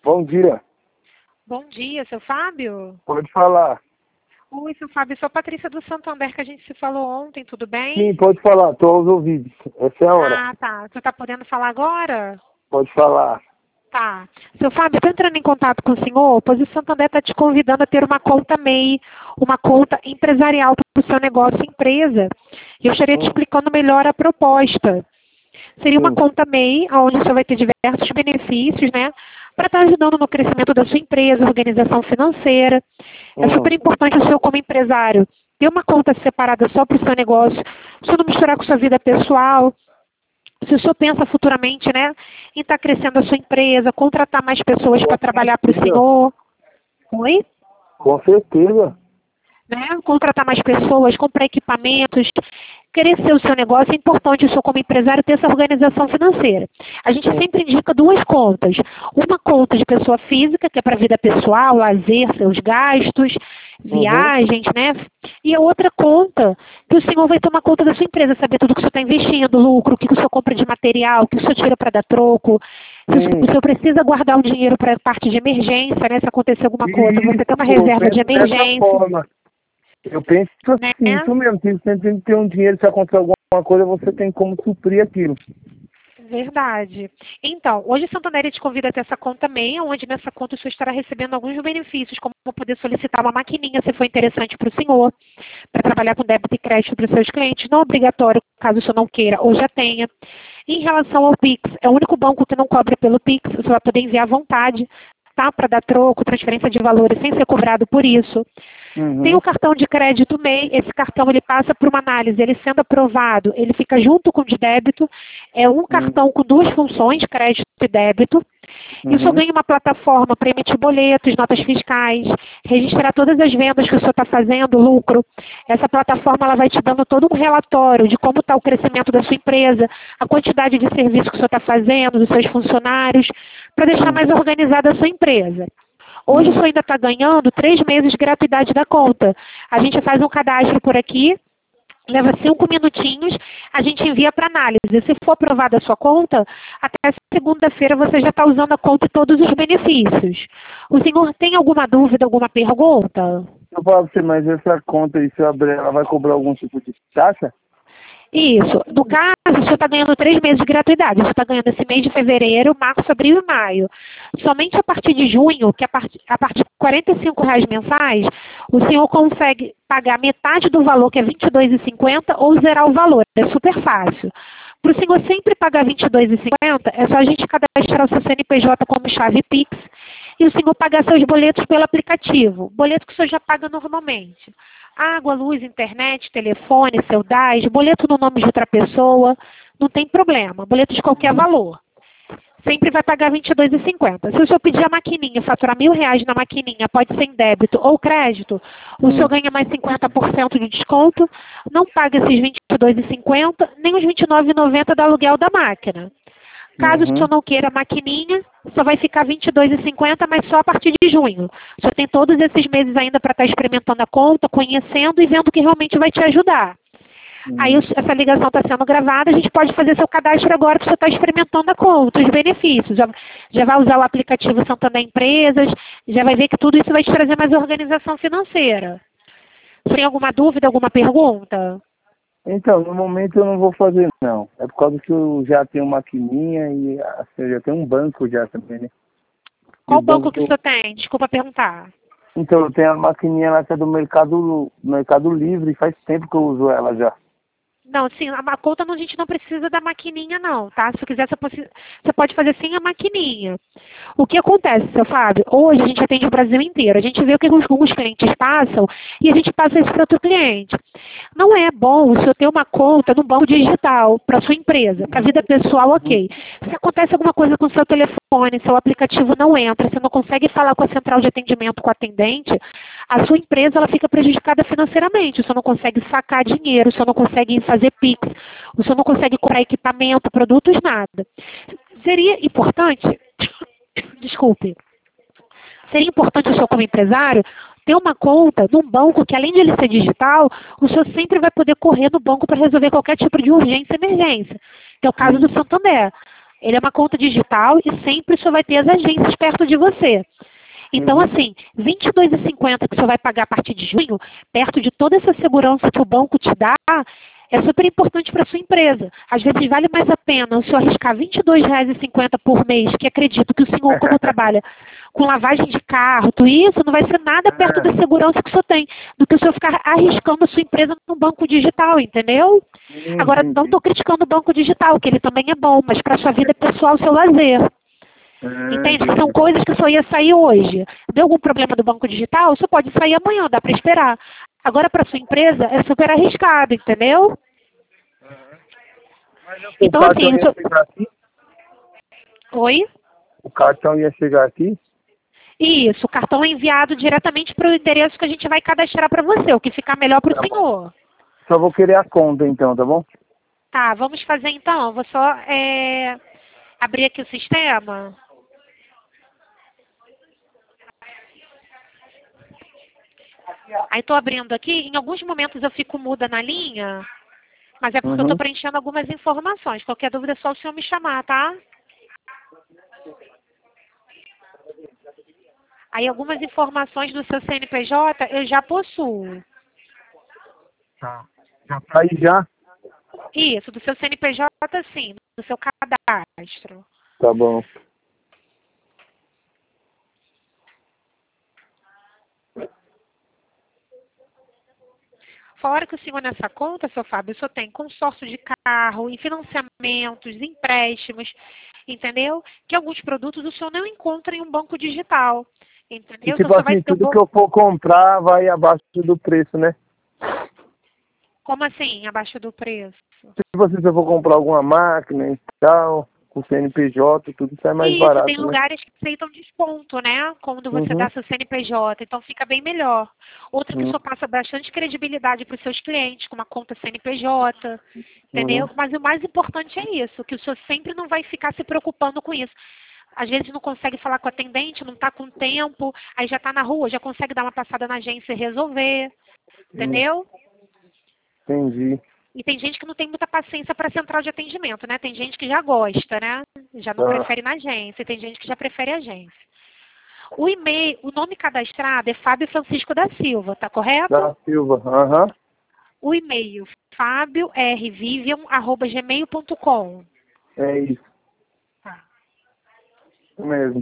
Bom dia. Bom dia, seu Fábio? Pode falar. Oi, seu Fábio, sou a Patrícia do Santander, que a gente se falou ontem, tudo bem? Sim, pode falar. Estou aos ouvidos. Essa é a hora. Ah, tá. Você está podendo falar agora? Pode falar. Tá. Seu Fábio, estou entrando em contato com o senhor, pois o Santander está te convidando a ter uma conta MEI, uma conta empresarial para o seu negócio empresa. E eu estaria te explicando melhor a proposta. Seria uma conta MEI, onde você vai ter diversos benefícios, né? Para estar ajudando no crescimento da sua empresa, organização financeira. É super importante o senhor, como empresário, ter uma conta separada só para o seu negócio, o senhor não misturar com sua vida pessoal. Se o senhor pensa futuramente, né, em estar crescendo a sua empresa, contratar mais pessoas para trabalhar para o senhor. Oi? Com certeza. Né? Contratar mais pessoas, comprar equipamentos, crescer o seu negócio. É importante o senhor, como empresário, ter essa organização financeira. A gente sempre indica duas contas. Uma conta de pessoa física, que é para a vida pessoal, lazer, seus gastos, viagens, né? E a outra conta, que o senhor vai tomar conta da sua empresa, saber tudo que o senhor está investindo, lucro, o que o senhor compra de material, o que o senhor tira para dar troco. Se o senhor precisa guardar um dinheiro para a parte de emergência, né? Se acontecer alguma coisa, você tem uma reserva de emergência. Eu penso assim, isso mesmo. Você tem que ter um dinheiro, se acontecer alguma coisa, você tem como suprir aquilo. Verdade. Então, hoje o Santander te convida a ter essa conta MEI, onde nessa conta o senhor estará recebendo alguns benefícios, como poder solicitar uma maquininha, se for interessante para o senhor, para trabalhar com débito e crédito para os seus clientes, não obrigatório, caso o senhor não queira ou já tenha. Em relação ao Pix, é o único banco que não cobra pelo Pix, o senhor vai poder enviar à vontade, tá? Para dar troco, transferência de valores sem ser cobrado por isso. Tem o cartão de crédito MEI, esse cartão ele passa por uma análise, ele sendo aprovado, ele fica junto com o de débito, é um cartão com duas funções, crédito e débito, e o senhor ganha uma plataforma para emitir boletos, notas fiscais, registrar todas as vendas que o senhor está fazendo, lucro. Essa plataforma ela vai te dando todo um relatório de como está o crescimento da sua empresa, a quantidade de serviço que o senhor está fazendo, dos seus funcionários, para deixar mais organizada a sua empresa. Hoje o senhor ainda está ganhando 3 meses de gratuidade da conta. A gente faz um cadastro por aqui, leva 5 minutinhos, a gente envia para análise. Se for aprovada a sua conta, até segunda-feira você já está usando a conta e todos os benefícios. O senhor tem alguma dúvida, alguma pergunta? Eu falo para você, mas essa conta aí, se eu abrir, ela vai cobrar algum tipo de taxa? Isso. No caso, o senhor está ganhando 3 meses de gratuidade. Você está ganhando esse mês de fevereiro, março, abril e maio. Somente a partir de junho, que a partir de R$ 45 mensais, o senhor consegue pagar metade do valor, que é R$ 22,50, ou zerar o valor. É super fácil. Para o senhor sempre pagar R$ 22,50, é só a gente cadastrar o seu CNPJ como chave Pix e o senhor pagar seus boletos pelo aplicativo. Boleto que o senhor já paga normalmente. Água, luz, internet, telefone, seu DAS, boleto no nome de outra pessoa, não tem problema. Boleto de qualquer valor. Sempre vai pagar R$ 22,50. Se o senhor pedir a maquininha, faturar R$ 1.000 na maquininha, pode ser em débito ou crédito, o senhor ganha mais 50% de desconto, não paga esses R$ 22,50, nem os R$ 29,90 do aluguel da máquina. Caso o senhor não queira a maquininha, só vai ficar R$ 22,50, mas só a partir de junho. O senhor tem todos esses meses ainda para estar experimentando a conta, conhecendo e vendo que realmente vai te ajudar. Aí essa ligação está sendo gravada, a gente pode fazer seu cadastro agora para você estar experimentando a conta, os benefícios. Já vai usar o aplicativo Santander Empresas, já vai ver que tudo isso vai te trazer mais organização financeira. Tem alguma dúvida, alguma pergunta? Então, no momento eu não vou fazer, não. É por causa que eu já tenho maquininha e assim, eu já tenho um banco já também, né? Qual banco que o senhor tem? Desculpa perguntar. Então, eu tenho a maquininha lá que é do Mercado Livre, faz tempo que eu uso ela já. Não, sim, a conta a gente não precisa da maquininha não, tá? Se quiser, você pode fazer sem a maquininha. O que acontece, seu Fábio? Hoje a gente atende o Brasil inteiro. A gente vê o que alguns clientes passam e a gente passa isso para outro cliente. Não é bom o senhor ter uma conta no banco digital para sua empresa. Para a vida pessoal, ok. Se acontece alguma coisa com o seu telefone, seu aplicativo não entra, você não consegue falar com a central de atendimento, com o atendente, a sua empresa ela fica prejudicada financeiramente. O senhor não consegue sacar dinheiro, o senhor não consegue fazer Pix, o senhor não consegue comprar equipamento, produtos, nada. Seria importante, desculpe, seria importante o senhor como empresário ter uma conta num banco que, além de ele ser digital, o senhor sempre vai poder correr no banco para resolver qualquer tipo de urgência e emergência, que é o caso do Santander. Ele é uma conta digital e sempre o senhor vai ter as agências perto de você. Então, assim, R$ 22,50 que o senhor vai pagar a partir de junho, perto de toda essa segurança que o banco te dá, é super importante para a sua empresa. Às vezes vale mais a pena o senhor arriscar R$ 22,50 por mês, que acredito que o senhor, como trabalha com lavagem de carro, tudo isso, não vai ser nada perto da segurança que o senhor tem, do que o senhor ficar arriscando a sua empresa no banco digital, entendeu? Agora, não estou criticando o banco digital, que ele também é bom, mas para a sua vida pessoal, seu lazer. Entende? São coisas que só ia sair hoje. Deu algum problema do banco digital? Isso pode sair amanhã, dá para esperar. Agora, para sua empresa, é super arriscado, entendeu? Então, assim... Ia chegar aqui? Oi? O cartão ia chegar aqui? Isso, o cartão é enviado diretamente para o endereço que a gente vai cadastrar para você, o que ficar melhor para o senhor. Só vou querer a conta então, tá bom? Tá, vamos fazer então. Vou só abrir aqui o sistema. Aí estou abrindo aqui. Em alguns momentos eu fico muda na linha, mas é porque eu estou preenchendo algumas informações. Qualquer dúvida é só o senhor me chamar, tá? Aí algumas informações do seu CNPJ eu já possuo. Tá. Já tá aí já? Isso, do seu CNPJ sim, do seu cadastro. Tá bom. Fora que o senhor nessa conta, seu Fábio, o senhor tem consórcio de carro, em financiamentos, empréstimos, entendeu? Que alguns produtos o senhor não encontra em um banco digital, entendeu? E, tipo Então, você vai assim, ter tudo que eu for comprar vai abaixo do preço, né? Como assim, abaixo do preço? Tipo assim, se eu for comprar alguma máquina e tal, com CNPJ, tudo sai mais Isso, tem barato, né? lugares que aceitam desconto, né? Quando você dá seu CNPJ, então fica bem melhor. Outra que só passa bastante credibilidade para os seus clientes, com uma conta CNPJ, entendeu? Mas o mais importante é isso, que o senhor sempre não vai ficar se preocupando com isso. Às vezes não consegue falar com o atendente, não está com tempo, aí já está na rua, já consegue dar uma passada na agência e resolver, entendeu? Entendi. E tem gente que não tem muita paciência para a central de atendimento, né? Tem gente que já gosta, né? Já não Tá. prefere na agência, e tem gente que já prefere a agência. O e-mail, o nome cadastrado é Fábio Francisco da Silva, tá correto? Da Silva, aham. O e-mail, fabiorvivian@gmail.com. É isso. Tá. Isso mesmo.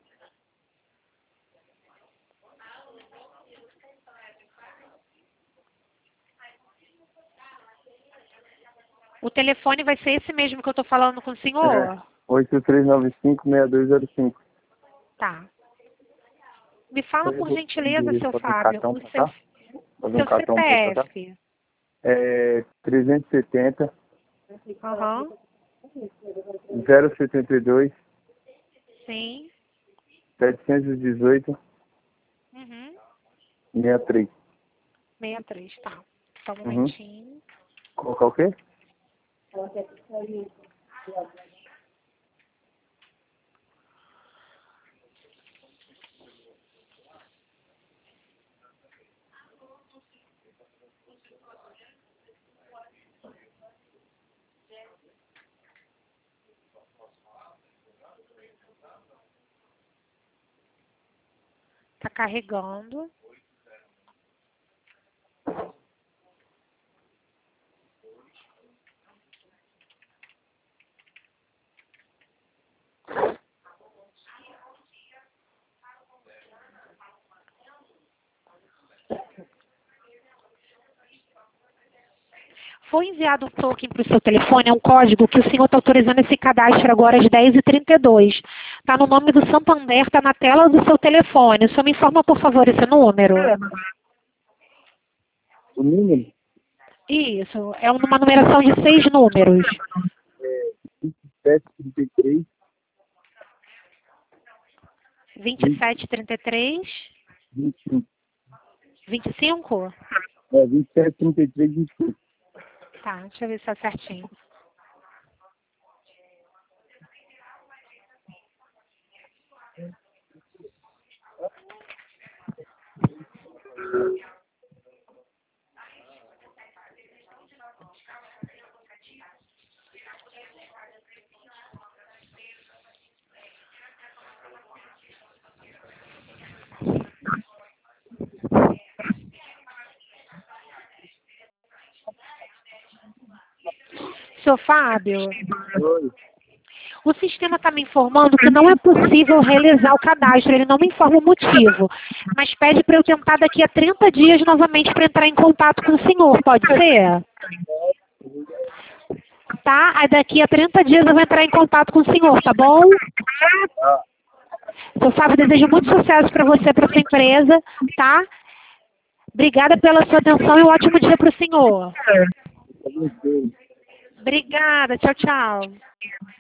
O telefone vai ser esse mesmo que eu estou falando com o senhor? É. 8395-6205. Tá. Me fala por gentileza, seu Fazer um Fábio, cartão o pra seu, cá? Fazer um seu cartão pra cá? CPF. É 370 Aham. 072 Sim. 718 Uhum. 63. 63, tá. Só um Uhum. momentinho. Colocar o quê? Tá carregando. Foi enviado um token para o seu telefone, é um código que o senhor está autorizando esse cadastro agora às 10h32. Está no nome do Santander, está na tela do seu telefone. O senhor me informa, por favor, esse número? O número? Isso, é uma numeração de 6 números. 733 2733, 25. 25? É, 2733 25. Tá, deixa eu ver se tá certinho. Seu Fábio, Oi. o sistema está me informando que não é possível realizar o cadastro, ele não me informa o motivo, mas pede para eu tentar daqui a 30 dias novamente para entrar em contato com o senhor, pode ser? Tá? Aí daqui a 30 dias eu vou entrar em contato com o senhor, tá bom? Ah, Seu Fábio, desejo muito sucesso para você, para sua empresa, tá? Obrigada pela sua atenção e um ótimo dia para o senhor. tá bem. Obrigada, tchau, tchau.